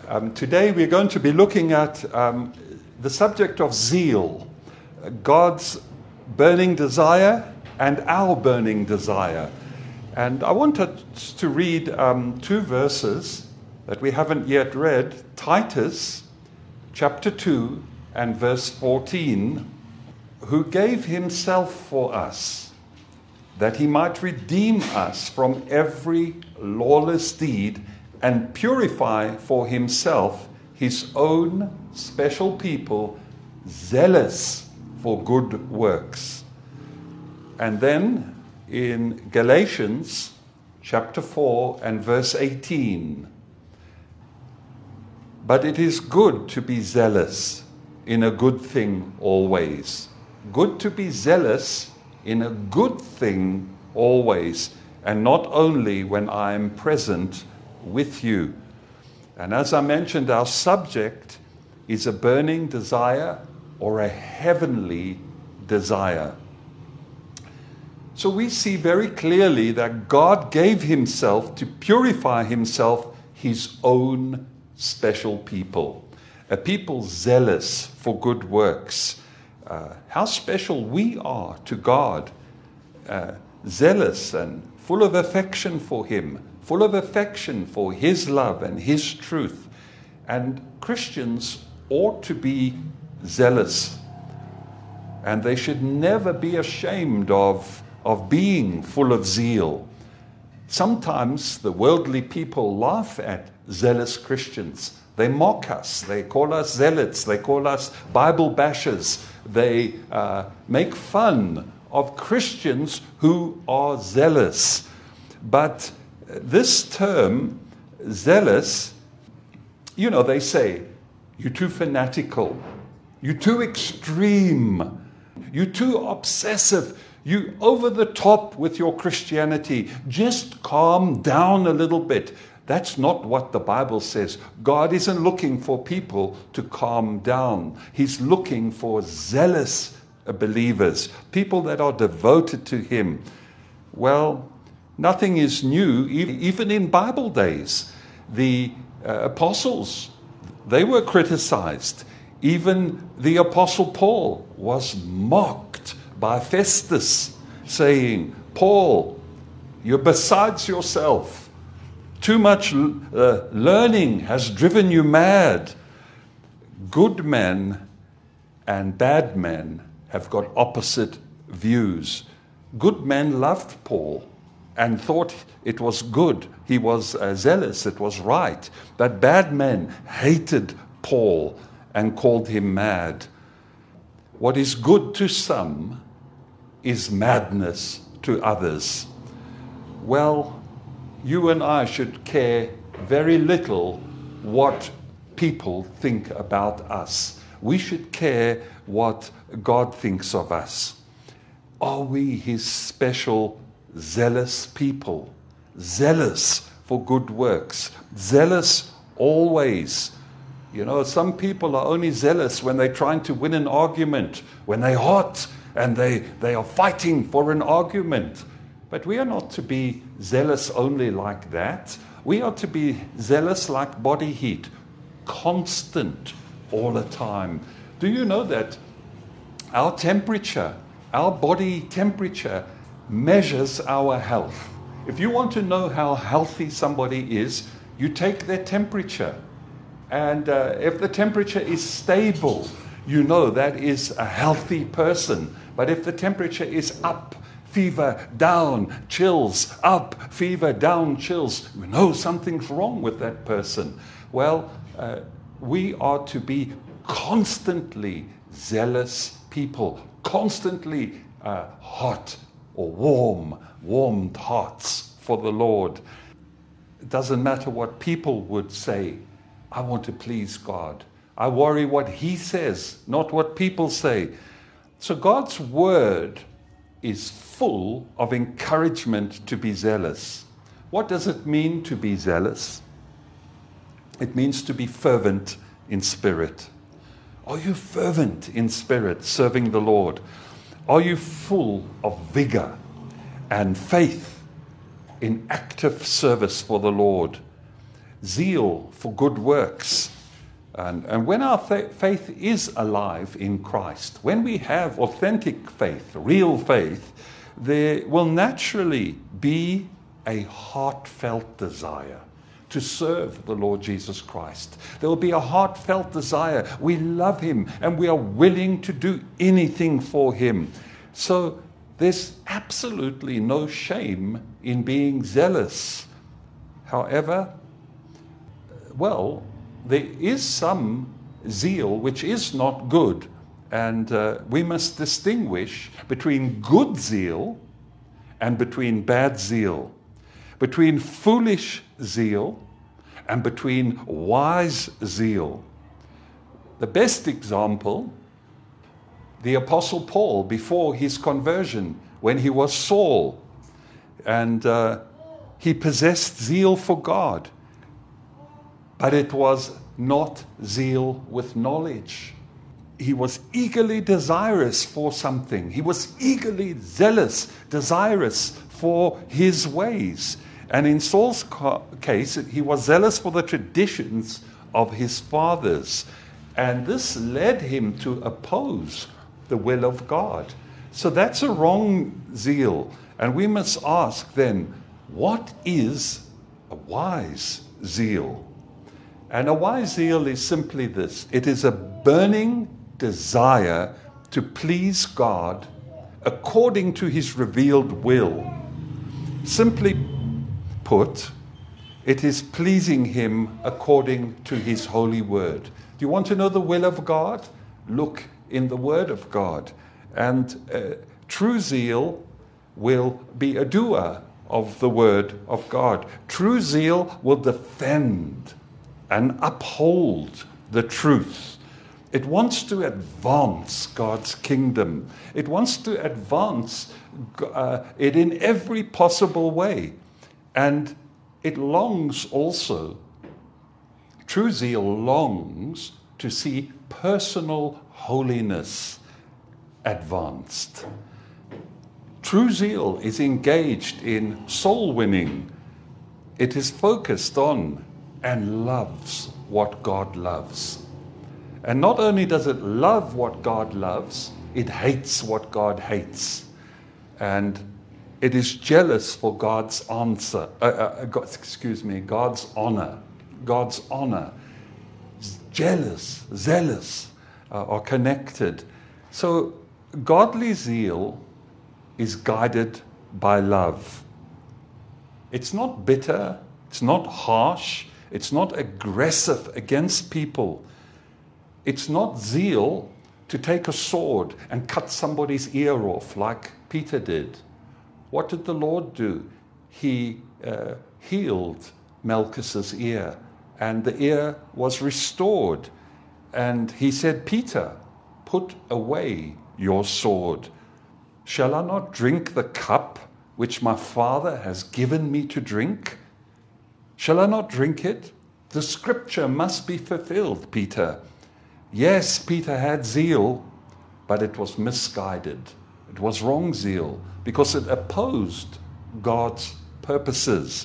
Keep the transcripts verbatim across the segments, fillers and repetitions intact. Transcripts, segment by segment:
Um, today we're going to be looking at um, the subject of zeal, God's burning desire and our burning desire. And I wanted to read um, two verses that we haven't yet read, Titus chapter two and verse fourteen, who gave himself for us, that he might redeem us from every lawless deed and purify for himself his own special people, zealous for good works. And then in Galatians chapter four and verse eighteen, but it is good to be zealous in a good thing always. Good to be zealous in a good thing always, and not only when I am present with you. And as I mentioned, our subject is a burning desire or a heavenly desire. So we see very clearly that God gave himself to purify himself, his own special people, a people zealous for good works. Uh, how special we are to God, uh, zealous and full of affection for him, full of affection for his love and his truth. And Christians ought to be zealous, and they should never be ashamed of, of being full of zeal. Sometimes the worldly people laugh at zealous Christians. They mock us. They call us zealots. They call us Bible bashers. They uh, make fun of Christians who are zealous. But this term, zealous, you know, they say, you're too fanatical, you're too extreme, you're too obsessive, you over the top with your Christianity. Just calm down a little bit. That's not what the Bible says. God isn't looking for people to calm down. He's looking for zealous believers, people that are devoted to him. Well, nothing is new, even in Bible days. The uh, apostles, they were criticized. Even the Apostle Paul was mocked by Festus, saying, Paul, you're besides yourself. Too much uh, learning has driven you mad. Good men and bad men have got opposite views. Good men loved Paul and thought it was good. He was uh, zealous, it was right. But bad men hated Paul and called him mad. What is good to some is madness to others. Well, you and I should care very little what people think about us. We should care what God thinks of us. Are we his special zealous people? Zealous for good works. Zealous always. You know, some people are only zealous when they're trying to win an argument, when they're hot and they, they are fighting for an argument. But we are not to be zealous only like that. We are to be zealous like body heat, constant all the time. Do you know that our temperature, our body temperature, measures our health? If you want to know how healthy somebody is, you take their temperature. And uh, if the temperature is stable, you know that is a healthy person. But if the temperature is up, fever, down, chills, up, fever, down, chills, you know something's wrong with that person. Well, uh, we are to be constantly zealous people, constantly uh, hot or warm, warmed hearts for the Lord. It doesn't matter what people would say. I want to please God. I worry what he says, not what people say. So God's word is full of encouragement to be zealous. What does it mean to be zealous? It means to be fervent in spirit. Are you fervent in spirit, serving the Lord? Are you full of vigor and faith in active service for the Lord? zeal for good works. And, and when our fa- faith is alive in Christ, when we have authentic faith, real faith, there will naturally be a heartfelt desire to serve the Lord Jesus Christ. There will be a heartfelt desire. We love him and we are willing to do anything for him. So there's absolutely no shame in being zealous. However, well, there is some zeal which is not good, and uh, we must distinguish between good zeal and between bad zeal, between foolish zeal and between wise zeal. The best example, the Apostle Paul before his conversion, when he was Saul, and uh, he possessed zeal for God. But it was not zeal with knowledge. He was eagerly desirous for something. He was eagerly zealous, desirous for his ways. And in Saul's case, he was zealous for the traditions of his fathers. And this led him to oppose the will of God. So that's a wrong zeal. And we must ask then, what is a wise zeal? And a wise zeal is simply this. It is a burning desire to please God according to his revealed will. Simply put, it is pleasing him according to his holy word. Do you want to know the will of God? Look in the word of God. And uh, true zeal will be a doer of the word of God. True zeal will defend and uphold the truth. It wants to advance God's kingdom. It wants to advance uh, it in every possible way. And it longs also, true zeal longs to see personal holiness advanced. True zeal is engaged in soul winning. It is focused on and loves what God loves. And not only does it love what God loves, it hates what God hates. And it is jealous for God's answer, uh, uh, God, excuse me, God's honor. God's honor. Jealous, zealous, uh, are connected. So godly zeal is guided by love. It's not bitter, it's not harsh, it's not aggressive against people. It's not zeal to take a sword and cut somebody's ear off like Peter did. What did the Lord do? He uh, healed Malchus's ear, and the ear was restored. And he said, Peter, put away your sword. Shall I not drink the cup which my Father has given me to drink? Shall I not drink it? The scripture must be fulfilled, Peter. Yes, Peter had zeal, but it was misguided. It was wrong zeal because it opposed God's purposes.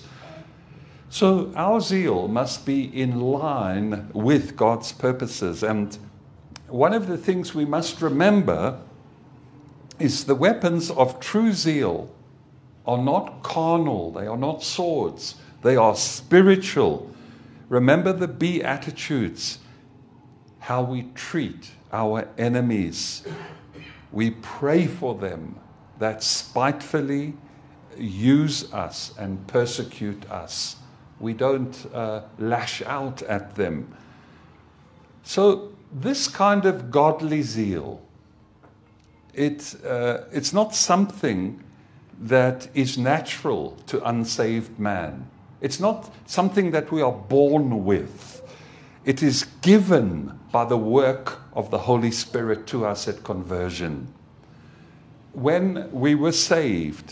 So our zeal must be in line with God's purposes. And one of the things we must remember is the weapons of true zeal are not carnal. They are not swords. They are spiritual. Remember the Beatitudes, how we treat our enemies. We pray for them that spitefully use us and persecute us. We don't uh, lash out at them. So this kind of godly zeal, it, uh, it's not something that is natural to unsaved man. It's not something that we are born with. It is given by the work of the Holy Spirit to us at conversion. When we were saved,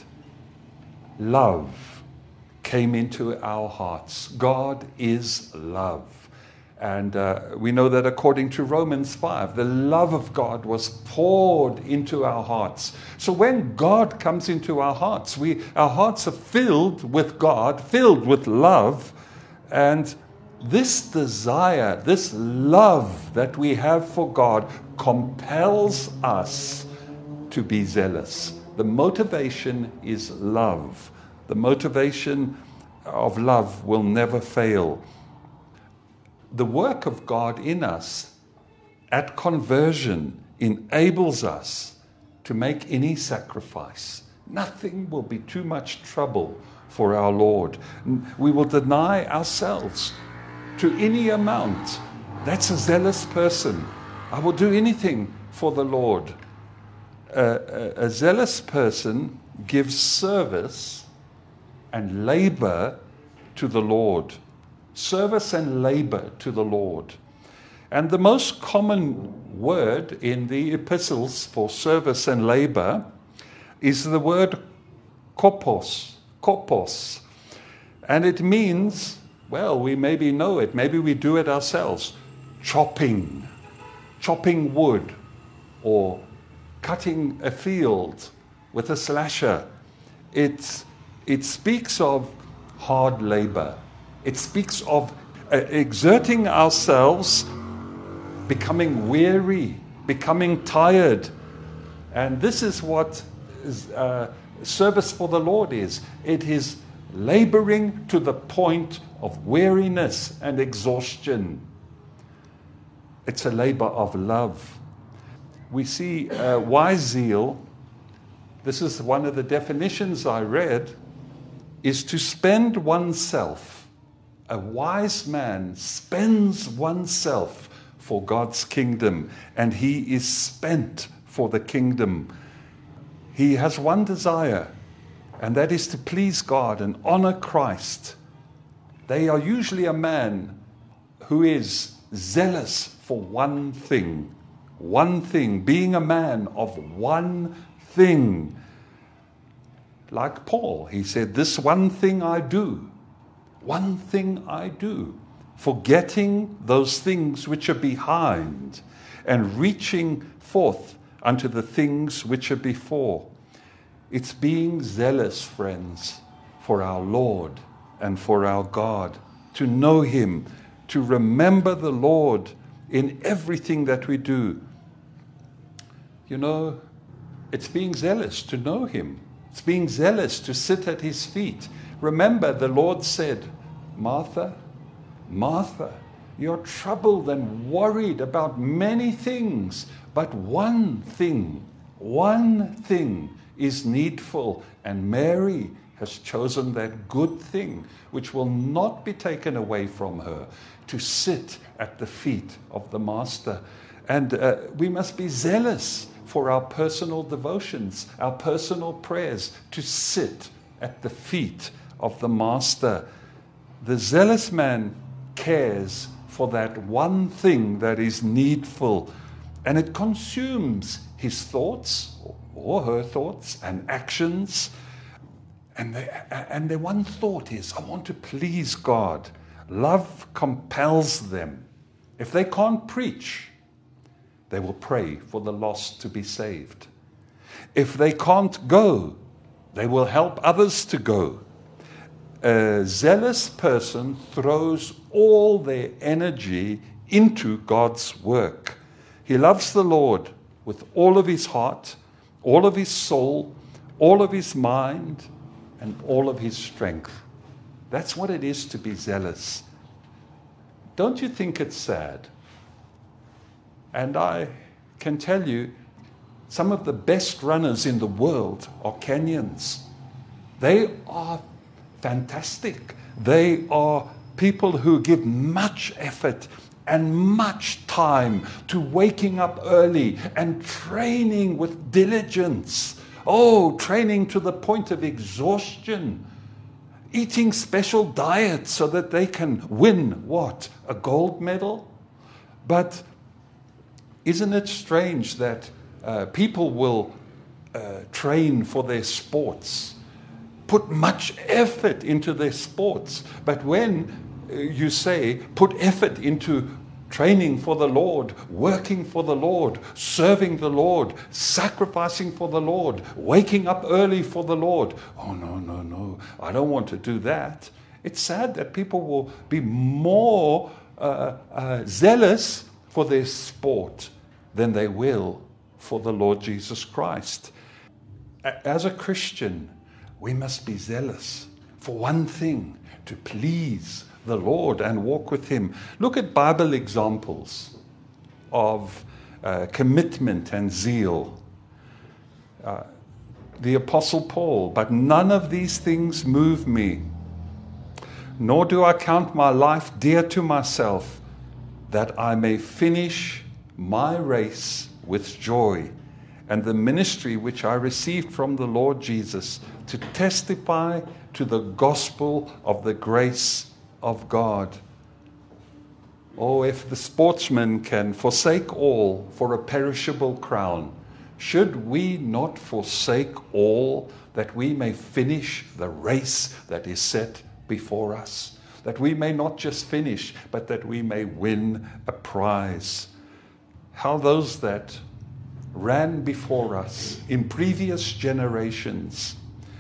love came into our hearts. God is love. And uh, we know that according to Romans five, the love of God was poured into our hearts. So when God comes into our hearts, we our hearts are filled with God, filled with love, and This desire, this love that we have for God compels us to be zealous. The motivation is love. The motivation of love will never fail. The work of God in us at conversion enables us to make any sacrifice. Nothing will be too much trouble for our Lord. We will deny ourselves to any amount. That's a zealous person. I will do anything for the Lord. Uh, a, a zealous person gives service and labor to the Lord. Service and labor to the Lord. And the most common word in the epistles for service and labor is the word kopos, kopos. And it means, well, we maybe know it, maybe we do it ourselves, chopping, chopping wood, or cutting a field with a slasher. It's, it speaks of hard labor. It speaks of uh, exerting ourselves, becoming weary, becoming tired. And this is what is, uh, service for the Lord is. It is laboring to the point of weariness and exhaustion. It's a labor of love. We see uh, wise zeal. This is one of the definitions I read, is to spend oneself. A wise man spends oneself for God's kingdom, and he is spent for the kingdom. He has one desire, and that is to please God and honor Christ. They are usually a man who is zealous for one thing. One thing, being a man of one thing. Like Paul, he said, this one thing I do, one thing I do, forgetting those things which are behind and reaching forth unto the things which are before. It's being zealous, friends, for our Lord and for our God, to know Him, to remember the Lord in everything that we do. You know, it's being zealous to know Him. It's being zealous to sit at His feet. Remember, the Lord said, Martha, Martha, you're troubled and worried about many things, but one thing, one thing is needful, and Mary has chosen that good thing, which will not be taken away from her, to sit at the feet of the Master. And uh, we must be zealous for our personal devotions, our personal prayers, to sit at the feet of the Master. The zealous man cares for that one thing that is needful, and it consumes his thoughts or her thoughts and actions. And, they, and their one thought is, I want to please God. Love compels them. If they can't preach, they will pray for the lost to be saved. If they can't go, they will help others to go. A zealous person throws all their energy into God's work. He loves the Lord with all of his heart, all of his soul, all of his mind, and all of his strength. That's what it is to be zealous. Don't you think it's sad? And I can tell you, some of the best runners in the world are Kenyans. They are fantastic. They are people who give much effort and much time to waking up early and training with diligence. Oh, training to the point of exhaustion. Eating special diets so that they can win, what? A gold medal? But isn't it strange that uh, people will uh, train for their sports, put much effort into their sports, but when uh, you say put effort into training for the Lord, working for the Lord, serving the Lord, sacrificing for the Lord, waking up early for the Lord. Oh, no, no, no. I don't want to do that. It's sad that people will be more uh, uh, zealous for their sport than they will for the Lord Jesus Christ. As a Christian, we must be zealous for one thing, to please the Lord and walk with Him. Look at Bible examples of uh, commitment and zeal. Uh, the Apostle Paul, but none of these things move me, nor do I count my life dear to myself, that I may finish my race with joy, and the ministry which I received from the Lord Jesus, to testify to the gospel of the grace of God. Oh, if the sportsman can forsake all for a perishable crown, should we not forsake all that we may finish the race that is set before us? That we may not just finish, but that we may win a prize. How those that ran before us in previous generations,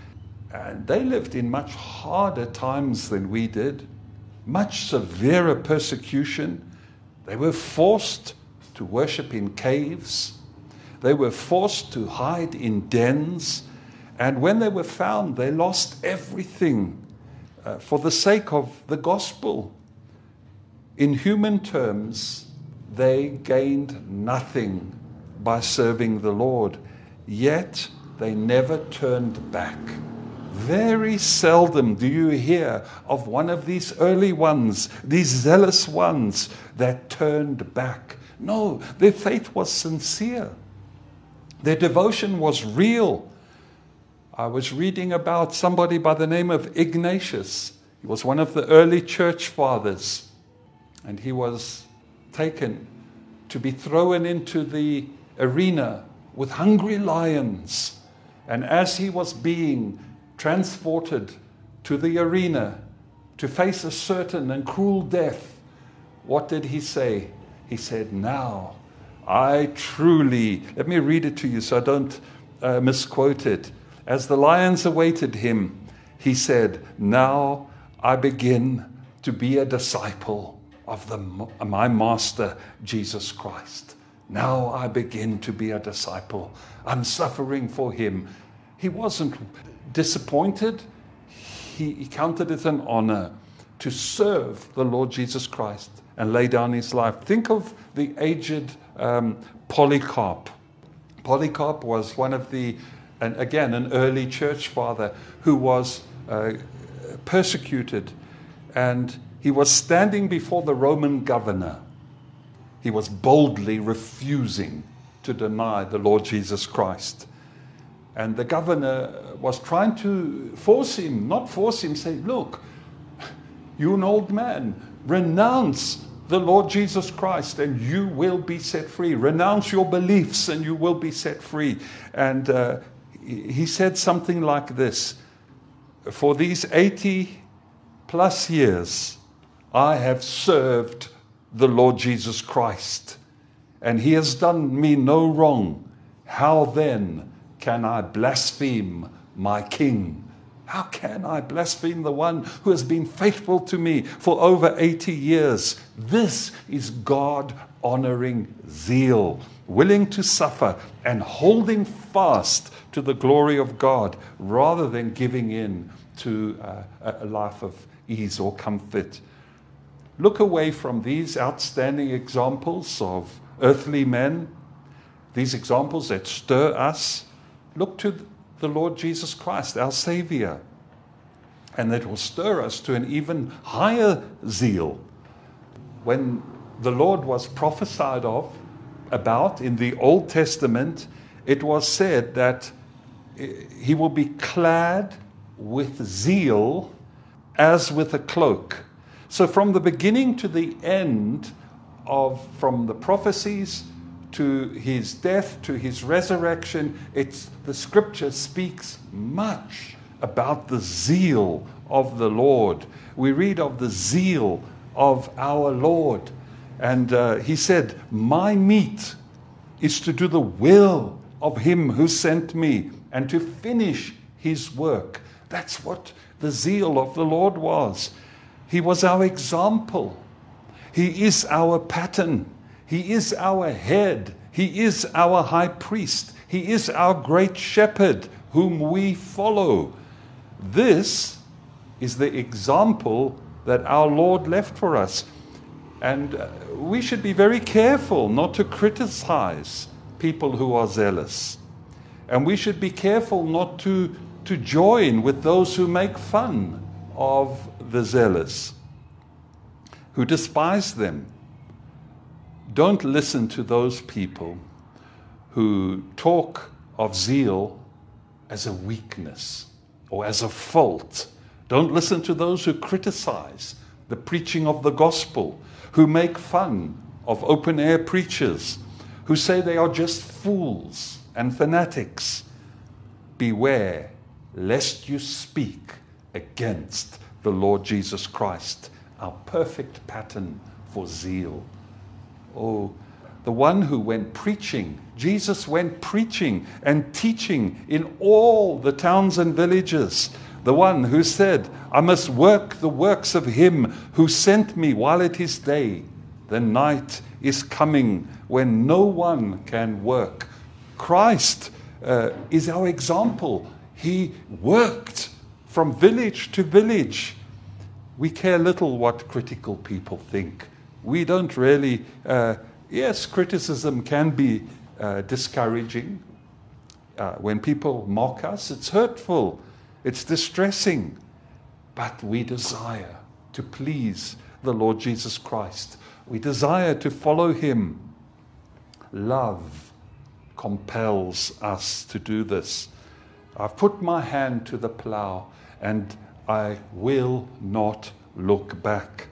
and they lived in much harder times than we did, much severer persecution. They were forced to worship in caves. They were forced to hide in dens. And when they were found, they lost everything uh, for the sake of the gospel. In human terms, they gained nothing by serving the Lord, yet they never turned back. Very seldom do you hear of one of these early ones, these zealous ones that turned back. No, their faith was sincere. Their devotion was real. I was reading about somebody by the name of Ignatius. He was one of the early church fathers, and he was taken to be thrown into the arena with hungry lions. And as he was being transported to the arena to face a certain and cruel death, what did he say? He said, "Now I truly," let me read it to you so I don't uh, misquote it. As the lions awaited him, he said, "Now I begin to be a disciple of the, my Master, Jesus Christ. Now I begin to be a disciple. I'm suffering for him." He wasn't disappointed. He, he counted it an honor to serve the Lord Jesus Christ and lay down his life. Think of the aged um, Polycarp. Polycarp was one of the, and again, an early church father who was uh, persecuted, and he was standing before the Roman governor. He was boldly refusing to deny the Lord Jesus Christ. And the governor was trying to force him, not force him, say, "Look, you're an old man. Renounce the Lord Jesus Christ and you will be set free. Renounce your beliefs and you will be set free." And uh, he said something like this: "For these eighty plus years, I have served the Lord Jesus Christ, and he has done me no wrong. How then can I blaspheme my King? How can I blaspheme the one who has been faithful to me for over eighty years? This is God-honoring zeal, willing to suffer and holding fast to the glory of God rather than giving in to uh, a life of ease or comfort." Look away from these outstanding examples of earthly men, these examples that stir us. Look to the Lord Jesus Christ, our Savior, and that will stir us to an even higher zeal. When the Lord was prophesied of, about in the Old Testament, it was said that he will be clad with zeal as with a cloak. So from the beginning to the end of, from the prophecies to his death, to his resurrection, it's, the scripture speaks much about the zeal of the Lord. We read of the zeal of our Lord. And uh, he said, "My meat is to do the will of him who sent me and to finish his work." That's what the zeal of the Lord was. He was our example. He is our pattern. He is our head. He is our high priest. He is our great shepherd whom we follow. This is the example that our Lord left for us. And uh, we should be very careful not to criticize people who are zealous. And we should be careful not to, to join with those who make fun of the zealous, who despise them. Don't listen to those people who talk of zeal as a weakness or as a fault. Don't listen to those who criticize the preaching of the gospel, who make fun of open-air preachers, who say they are just fools and fanatics. Beware lest you speak against the Lord Jesus Christ, our perfect pattern for zeal. Oh, the one who went preaching, Jesus went preaching and teaching in all the towns and villages. The one who said, I must work the works of him who sent me while it is day. The night is coming when no one can work. Christ uh, is our example. He worked from village to village. We care little what critical people think. We don't really, uh, yes, criticism can be uh, discouraging. Uh, when people mock us, it's hurtful, it's distressing. But we desire to please the Lord Jesus Christ. We desire to follow him. Love compels us to do this. I've put my hand to the plow and I will not look back.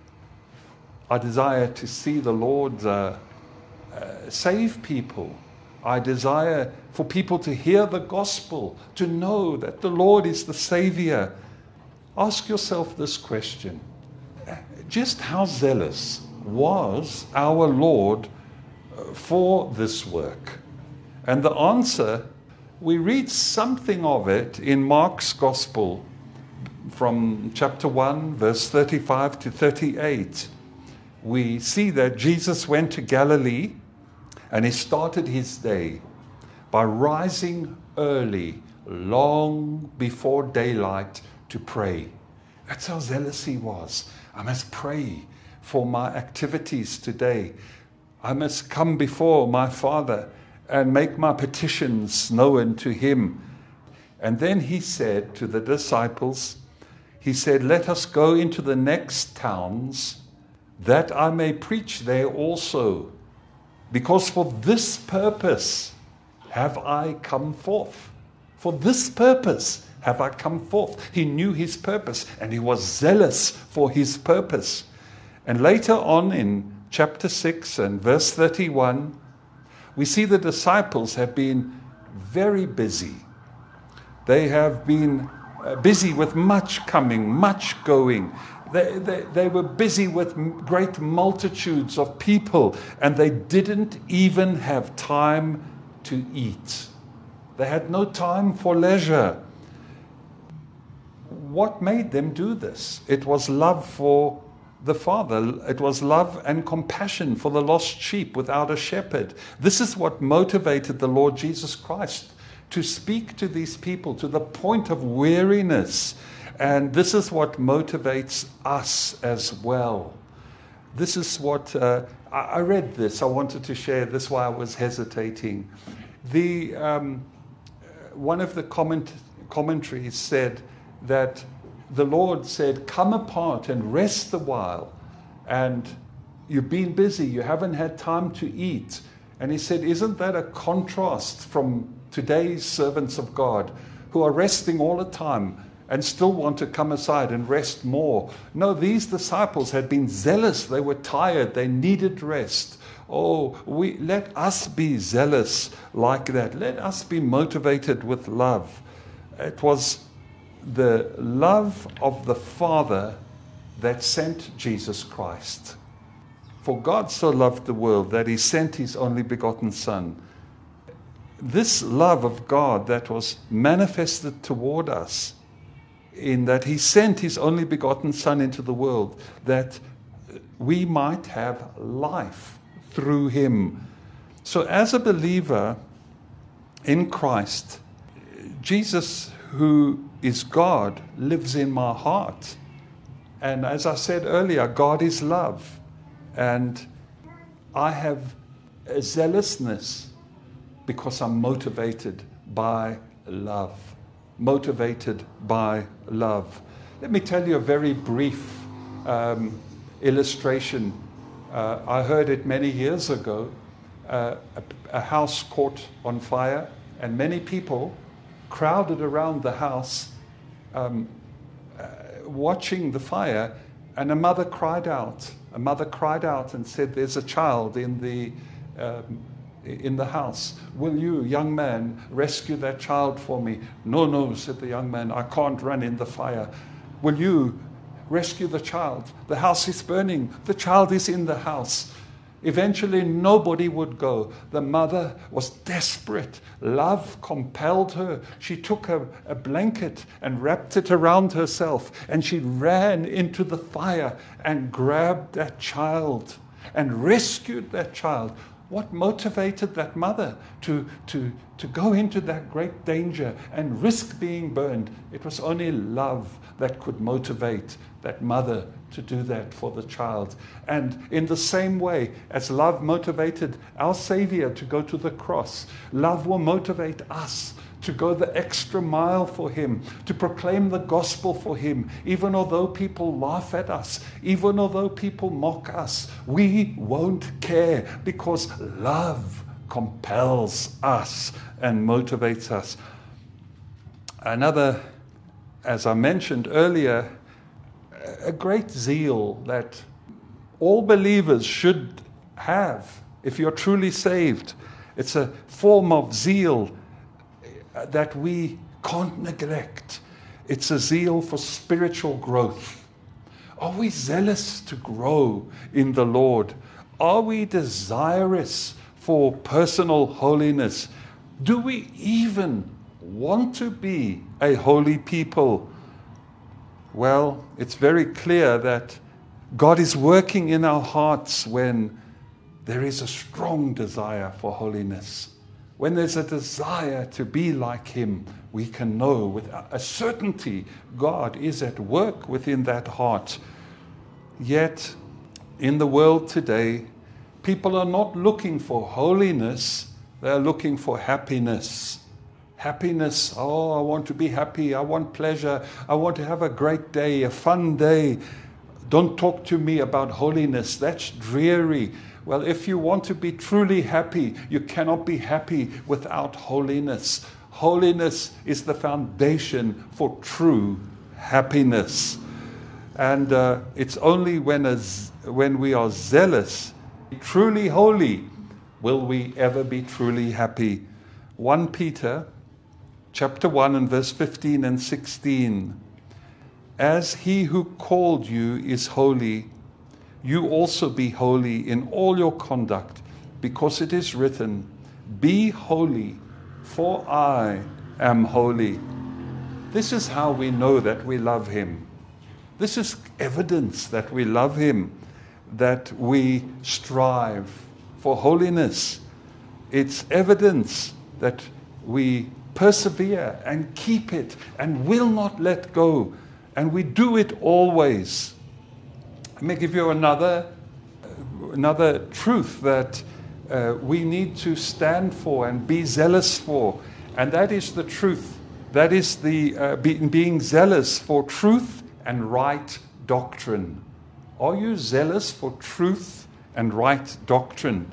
I desire to see the Lord uh, uh, save people. I desire for people to hear the gospel, to know that the Lord is the Savior. Ask yourself this question. Just how zealous was our Lord for this work? And the answer, we read something of it in Mark's Gospel from chapter one, verse thirty-five to thirty-eight. We see that Jesus went to Galilee and he started his day by rising early, long before daylight, to pray. That's how zealous he was. I must pray for my activities today. I must come before my Father and make my petitions known to him. And then he said to the disciples, he said, let us go into the next towns that I may preach there also, because for this purpose have I come forth. For this purpose have I come forth. He knew his purpose and he was zealous for his purpose. And later on in chapter six and verse thirty-one, we see the disciples have been very busy. They have been busy with much coming, much going. They, they, they were busy with great multitudes of people, and they didn't even have time to eat. They had no time for leisure. What made them do this? It was love for the Father. It was love and compassion for the lost sheep without a shepherd. This is what motivated the Lord Jesus Christ to speak to these people to the point of weariness. And this is what motivates us as well. This is what, uh, I, I read this, I wanted to share this while I was hesitating. The, um, one of the comment, commentaries said that the Lord said, come apart and rest a while. And you've been busy, you haven't had time to eat. And he said, isn't that a contrast from today's servants of God who are resting all the time and still want to come aside and rest more? No, these disciples had been zealous. They were tired. They needed rest. Oh, we let us be zealous like that. Let us be motivated with love. It was the love of the Father that sent Jesus Christ. For God so loved the world that he sent his only begotten Son. This love of God that was manifested toward us in that he sent his only begotten Son into the world, that we might have life through him. So as a believer in Christ, Jesus, who is God, lives in my heart. And as I said earlier, God is love. And I have a zealousness because I'm motivated by love. Motivated by love. Let me tell you a very brief um, illustration. Uh, I heard it many years ago. Uh, a, a house caught on fire, and many people crowded around the house um, uh, watching the fire, and a mother cried out. A mother cried out and said, "There's a child in the um, in the house. Will you, young man, rescue that child for me?" "No, no," said the young man, "I can't run in the fire." "Will you rescue the child? The house is burning. The child is in the house." Eventually, nobody would go. The mother was desperate. Love compelled her. She took a, a blanket and wrapped it around herself, and she ran into the fire and grabbed that child and rescued that child. What motivated that mother to, to, to go into that great danger and risk being burned? It was only love that could motivate that mother to do that for the child. And in the same way as love motivated our Savior to go to the cross, love will motivate us to go the extra mile for him, to proclaim the gospel for him, even although people laugh at us, even although people mock us. We won't care, because love compels us and motivates us. Another, as I mentioned earlier, a great zeal that all believers should have if you're truly saved. It's a form of zeal that we can't neglect. It's a zeal for spiritual growth. Are we zealous to grow in the Lord? Are we desirous for personal holiness? Do we even want to be a holy people? Well, it's very clear that God is working in our hearts when there is a strong desire for holiness. When there's a desire to be like him, we can know with a certainty God is at work within that heart. Yet, in the world today, people are not looking for holiness, they're looking for happiness. Happiness, oh, I want to be happy, I want pleasure, I want to have a great day, a fun day. Don't talk to me about holiness, that's dreary. Well, if you want to be truly happy, you cannot be happy without holiness. Holiness is the foundation for true happiness. And uh, it's only when, a, when we are zealous, truly holy, will we ever be truly happy. First Peter chapter one and verse fifteen and sixteen. As he who called you is holy, you also be holy in all your conduct, because it is written, "Be holy, for I am holy." This is how we know that we love him. This is evidence that we love him, that we strive for holiness. It's evidence that we persevere and keep it and will not let go, and we do it always. Let me give you another, another truth that uh, we need to stand for and be zealous for, and that is the truth. That is the uh, be, being zealous for truth and right doctrine. Are you zealous for truth and right doctrine?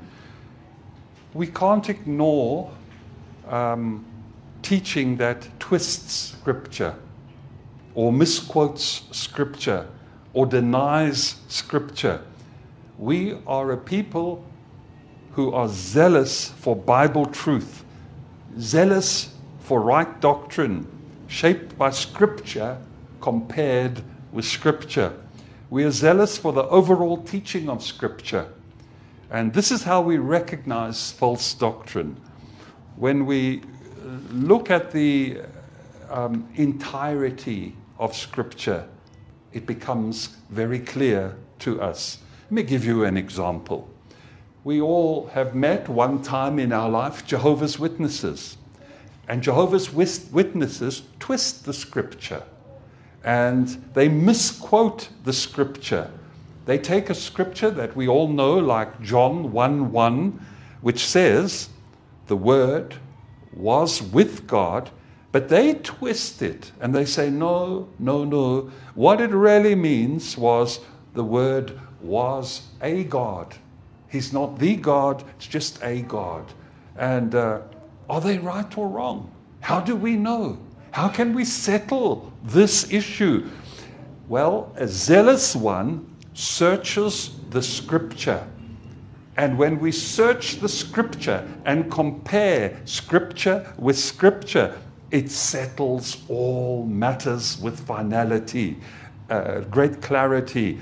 We can't ignore um, teaching that twists Scripture, or misquotes Scripture, or denies Scripture. We are a people who are zealous for Bible truth, zealous for right doctrine, shaped by Scripture, compared with Scripture. We are zealous for the overall teaching of Scripture. And this is how we recognize false doctrine. When we look at the um, entirety of Scripture, it becomes very clear to us. Let me give you an example. We all have met one time in our life Jehovah's Witnesses. And Jehovah's Witnesses twist the Scripture. And they misquote the Scripture. They take a Scripture that we all know, like John one one, which says, the Word was with God, but they twist it and they say, no, no, no. What it really means was the Word was a God. He's not the God, it's just a God. And uh, are they right or wrong? How do we know? How can we settle this issue? Well, a zealous one searches the Scripture. And when we search the Scripture and compare Scripture with Scripture, it settles all matters with finality, uh, great clarity.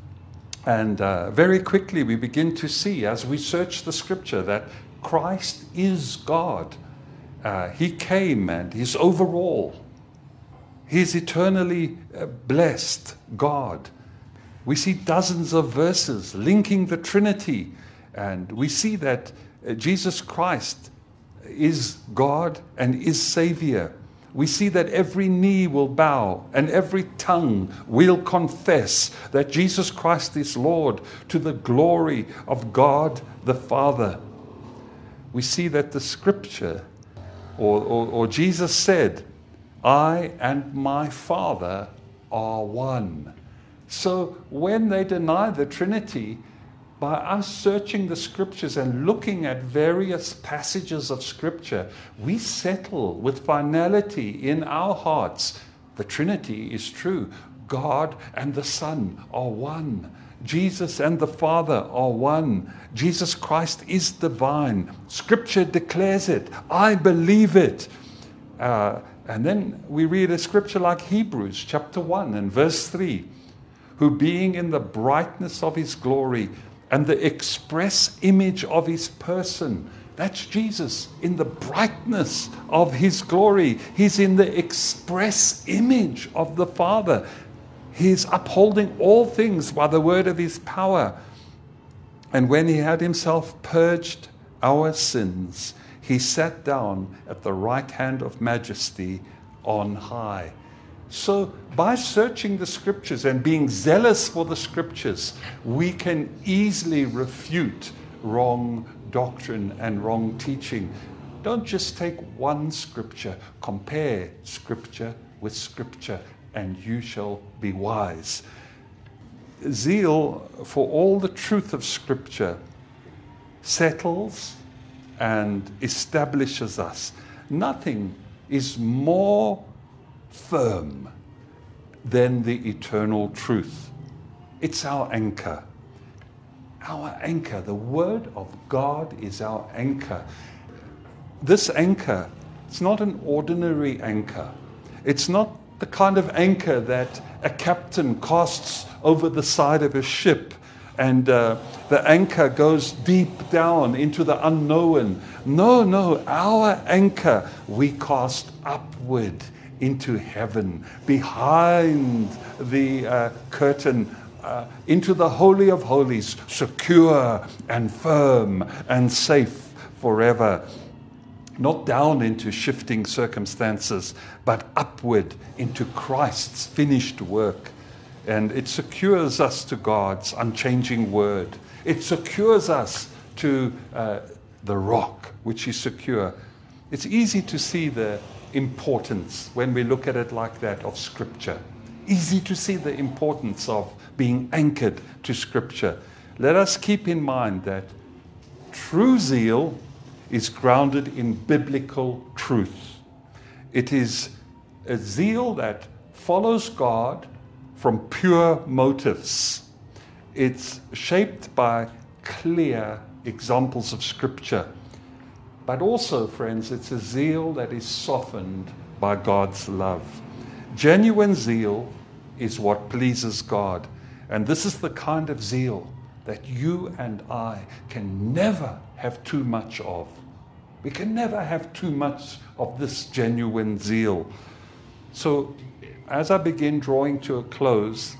And uh, very quickly we begin to see, as we search the Scripture, that Christ is God. Uh, he came and He's over all. He's eternally uh, blessed God. We see dozens of verses linking the Trinity. And we see that uh, Jesus Christ is God and is Savior. We see that every knee will bow and every tongue will confess that Jesus Christ is Lord, to the glory of God the Father. We see that the Scripture, or, or, or Jesus said, I and my Father are one. So when they deny the Trinity, by us searching the Scriptures and looking at various passages of Scripture, we settle with finality in our hearts. The Trinity is true. God and the Son are one. Jesus and the Father are one. Jesus Christ is divine. Scripture declares it. I believe it. Uh, and then we read a scripture like Hebrews chapter one and verse three, who being in the brightness of His glory and the express image of His person. That's Jesus in the brightness of His glory. He's in the express image of the Father. He's upholding all things by the word of His power. And when He had Himself purged our sins, He sat down at the right hand of majesty on high. So by searching the Scriptures and being zealous for the Scriptures, we can easily refute wrong doctrine and wrong teaching. Don't just take one Scripture, compare Scripture with Scripture, and you shall be wise. Zeal for all the truth of Scripture settles and establishes us. Nothing is more firm than the eternal truth. It's our anchor. Our anchor. The Word of God is our anchor. This anchor, it's not an ordinary anchor. It's not the kind of anchor that a captain casts over the side of a ship and uh, the anchor goes deep down into the unknown. No, no, our anchor we cast upward into heaven, behind the uh, curtain, uh, into the Holy of Holies, secure and firm and safe forever. Not down into shifting circumstances, but upward into Christ's finished work. And it secures us to God's unchanging word. It secures us to uh, the rock, which is secure. It's easy to see the importance, when we look at it like that, of Scripture. Easy to see the importance of being anchored to Scripture. Let us keep in mind that true zeal is grounded in biblical truth. It is a zeal that follows God from pure motives. It's shaped by clear examples of Scripture. But also, friends, it's a zeal that is softened by God's love. Genuine zeal is what pleases God. And this is the kind of zeal that you and I can never have too much of. We can never have too much of this genuine zeal. So as I begin drawing to a close,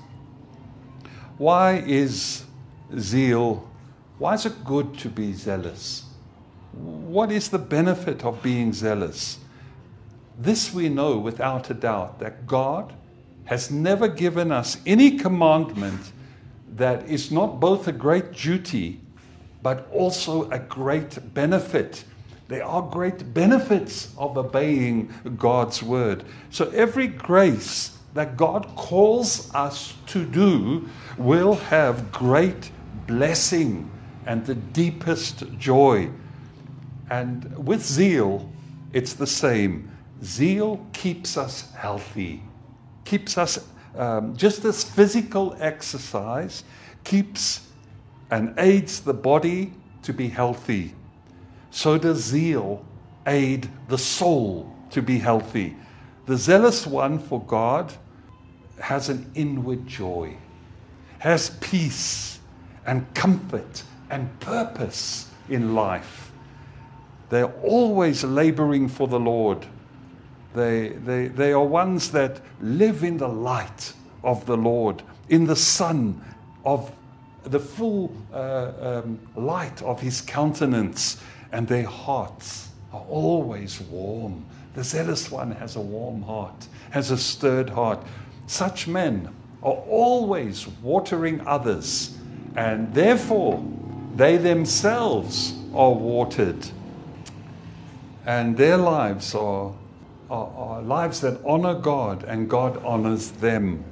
why is zeal, why is it good to be zealous? What is the benefit of being zealous? This we know without a doubt, that God has never given us any commandment that is not both a great duty but also a great benefit. There are great benefits of obeying God's word. So every grace that God calls us to do will have great blessing and the deepest joy. And with zeal, it's the same. Zeal keeps us healthy, keeps us, um, just as physical exercise keeps and aids the body to be healthy, so does zeal aid the soul to be healthy. The zealous one for God has an inward joy, has peace and comfort and purpose in life. They're always laboring for the Lord. They, they, they are ones that live in the light of the Lord, in the sun of the full uh, um, light of his countenance, and their hearts are always warm. The zealous one has a warm heart, has a stirred heart. Such men are always watering others, and therefore they themselves are watered. And their lives are, are, are lives that honor God, and God honors them.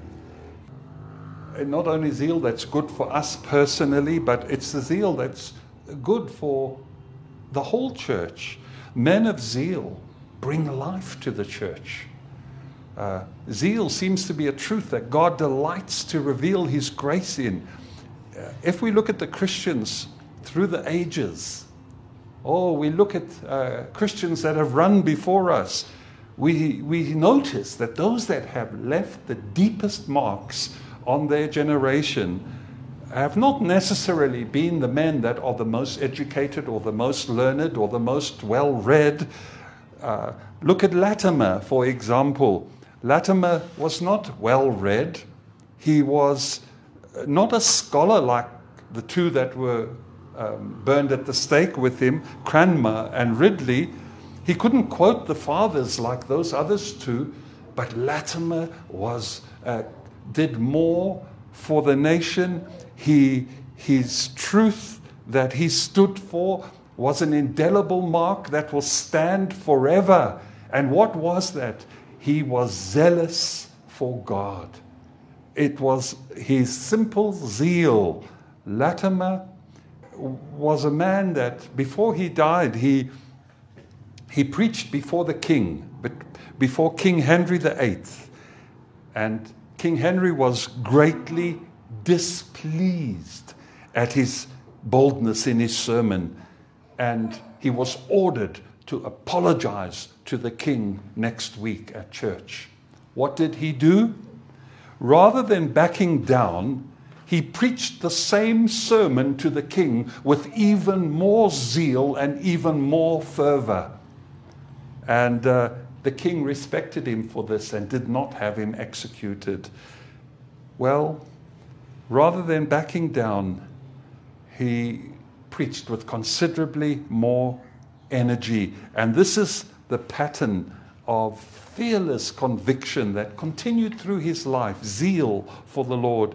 And not only zeal that's good for us personally, but it's the zeal that's good for the whole church. Men of zeal bring life to the church. Uh, zeal seems to be a truth that God delights to reveal his grace in. Uh, if we look at the Christians through the ages, or we look at uh, Christians that have run before us, we, we notice that those that have left the deepest marks on their generation have not necessarily been the men that are the most educated or the most learned or the most well-read. Uh, look at Latimer, for example. Latimer was not well-read. He was not a scholar like the two that were um, burned at the stake with him, Cranmer and Ridley. He couldn't quote the fathers like those others two, but Latimer was uh, did more for the nation. He, his truth that he stood for was an indelible mark that will stand forever. And what was that? He was zealous for God. It was his simple zeal. Latimer was a man that before he died, he, he preached before the king, but before King Henry the Eighth. And King Henry was greatly displeased at his boldness in his sermon, and he was ordered to apologize to the king next week at church. What did he do? Rather than backing down, he preached the same sermon to the king with even more zeal and even more fervor. And uh, the king respected him for this and did not have him executed. Well, rather than backing down, he preached with considerably more energy. And this is the pattern of fearless conviction that continued through his life, zeal for the Lord.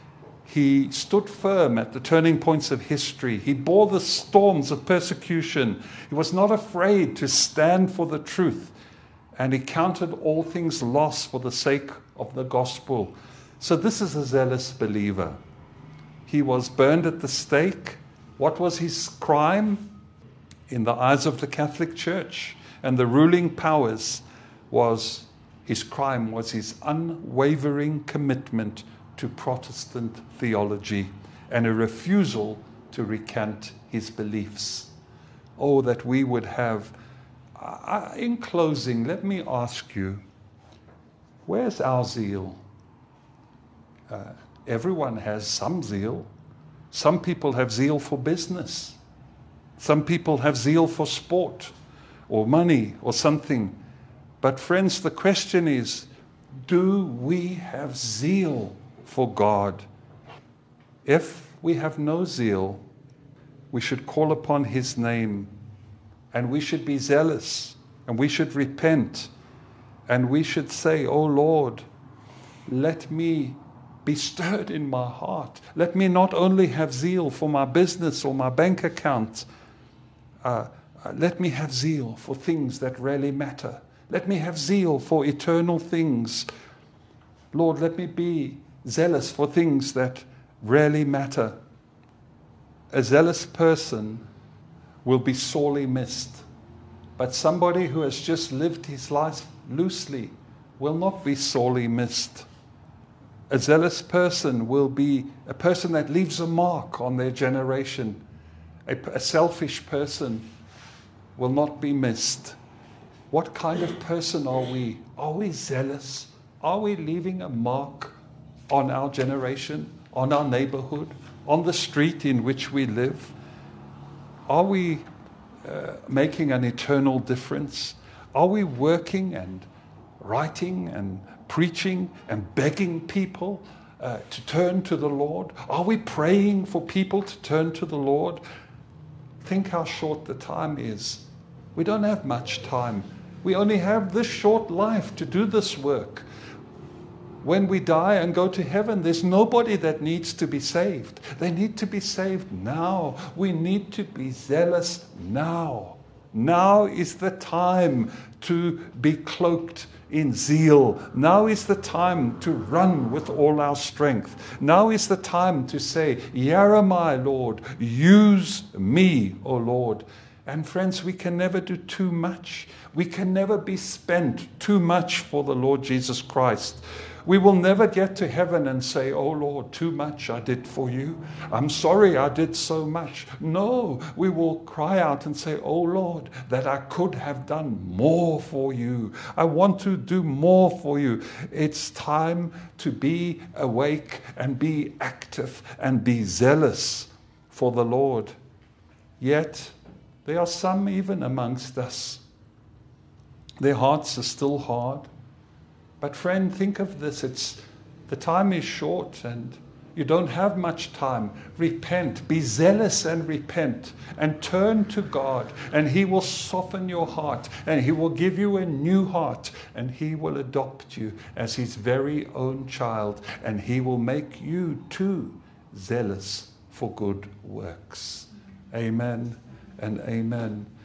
He stood firm at the turning points of history. He bore the storms of persecution. He was not afraid to stand for the truth. And he counted all things lost for the sake of the gospel. So this is a zealous believer. He was burned at the stake. What was his crime? In the eyes of the Catholic Church and the ruling powers, was his crime was his unwavering commitment to Protestant theology and a refusal to recant his beliefs. Oh, that we would have. Uh, in closing, let me ask you, where's our zeal? Uh, everyone has some zeal. Some people have zeal for business. Some people have zeal for sport or money or something. But friends, the question is, Do we have zeal for God? If we have no zeal, we should call upon His name, and we should be zealous, and we should repent, and we should say, "Oh Lord, let me be stirred in my heart. Let me not only have zeal for my business or my bank account, uh, uh, let me have zeal for things that really matter. Let me have zeal for eternal things. Lord, let me be zealous for things that really matter." A zealous person will be sorely missed, but somebody who has just lived his life loosely will not be sorely missed. A zealous person will be a person that leaves a mark on their generation. A, a selfish person will not be missed. What kind of person are we? Are we zealous? Are we leaving a mark on our generation, on our neighborhood, on the street in which we live? Are we uh, making an eternal difference? Are we working and writing and preaching and begging people uh, to turn to the Lord? Are we praying for people to turn to the Lord? Think how short the time is. We don't have much time. We only have this short life to do this work. When we die and go to heaven, there's nobody that needs to be saved. They need to be saved now. We need to be zealous now. Now is the time to be cloaked in zeal. Now is the time to run with all our strength. Now is the time to say, "Here am I, Lord. Use me, O Lord." And friends, we can never do too much. We can never be spent too much for the Lord Jesus Christ. We will never get to heaven and say, "Oh Lord, too much I did for you. I'm sorry I did so much." No, we will cry out and say, "Oh Lord, that I could have done more for you. I want to do more for you." It's time to be awake and be active and be zealous for the Lord. Yet, there are some even amongst us. Their hearts are still hard. But friend, think of this. It's the time is short and you don't have much time. Repent. Be zealous and repent. And turn to God. And He will soften your heart. And He will give you a new heart. And He will adopt you as His very own child. And He will make you too zealous for good works. Amen and amen.